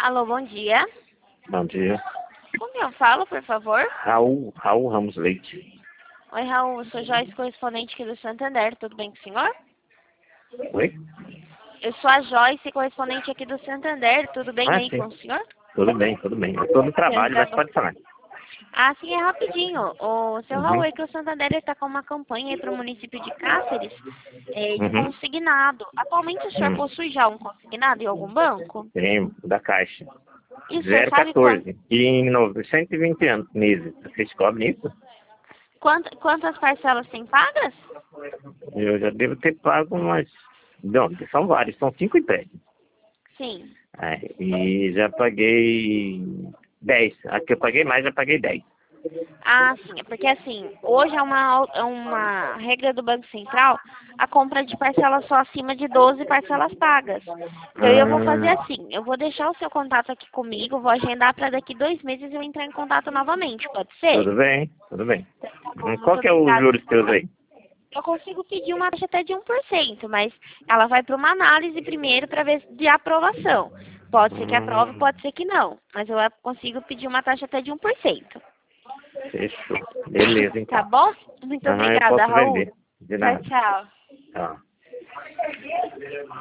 Alô, bom dia. Bom dia. Com quem eu falo, por favor? Raul Ramos Leite. Oi, Raul, eu sou Joyce, correspondente aqui do Santander. Tudo bem com o senhor? Oi? Eu sou a Joyce, correspondente aqui do Santander. Tudo bem aí Sim. com o senhor? Tudo bem, tudo bem. Eu estou no trabalho, Tá mas bom. pode falar. Ah, sim, é rapidinho. O seu Raul, Uhum. é que o Santander está com uma campanha para o município de Cáceres de Uhum. consignado. Atualmente o senhor possui já um consignado em algum banco? Tem, da Caixa. E o senhor sabe 014. E em 120 anos, meses. Vocês cobrem isso? quantas parcelas tem pagas? Eu já devo ter pago umas... Não, são vários, são 5 empréstimos. Sim. E já paguei 10. A que eu paguei mais, já paguei 10. Ah, sim, é porque assim, hoje é uma regra do Banco Central a compra de parcelas só acima de 12 parcelas pagas. Então eu vou fazer assim, eu vou deixar o seu contato aqui comigo, vou agendar para daqui 2 meses eu entrar em contato novamente, pode ser? Tudo bem, tudo bem. Tá bom, muito Qual que é o obrigada. juros teus aí? Eu consigo pedir uma taxa até de 1%, mas ela vai para uma análise primeiro para ver de aprovação. Pode ser que aprove, Hum, pode ser que não, mas eu consigo pedir uma taxa até de 1%. Fechou. Beleza, Tá então. bom? Muito Eu obrigada, posso Raul. vender. De Tchau, nada. tchau. Tchau.